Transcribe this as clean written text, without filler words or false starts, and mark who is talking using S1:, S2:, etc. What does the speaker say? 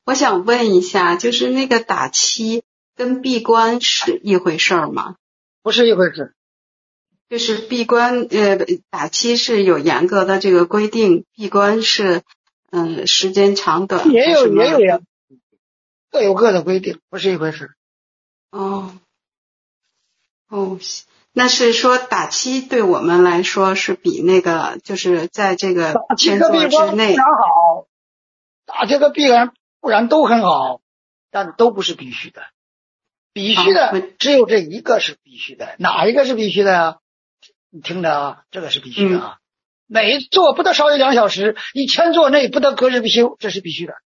S1: 我想问一下，就是那个打七跟闭关是一回事儿吗？
S2: 不是一回事。
S1: 就是闭关，打七是有严格的这个规定，闭关是，时间长短
S2: 也有
S1: 还是什么？
S2: 呀，各有各的规定，不是一回事。
S1: 哦哦，那是说打七对我们来说是比那个就是在这个
S2: 打七
S1: 签作
S2: 和闭关固
S1: 之内。
S2: 然好，打七和闭关固然都很好，但都不是必须的。必须的只有这一个是必须的，哪一个是必须的呀？你听着啊，这个是必须的啊。每一座不得少于2小时，1000座内不得隔日必修，这是必须的。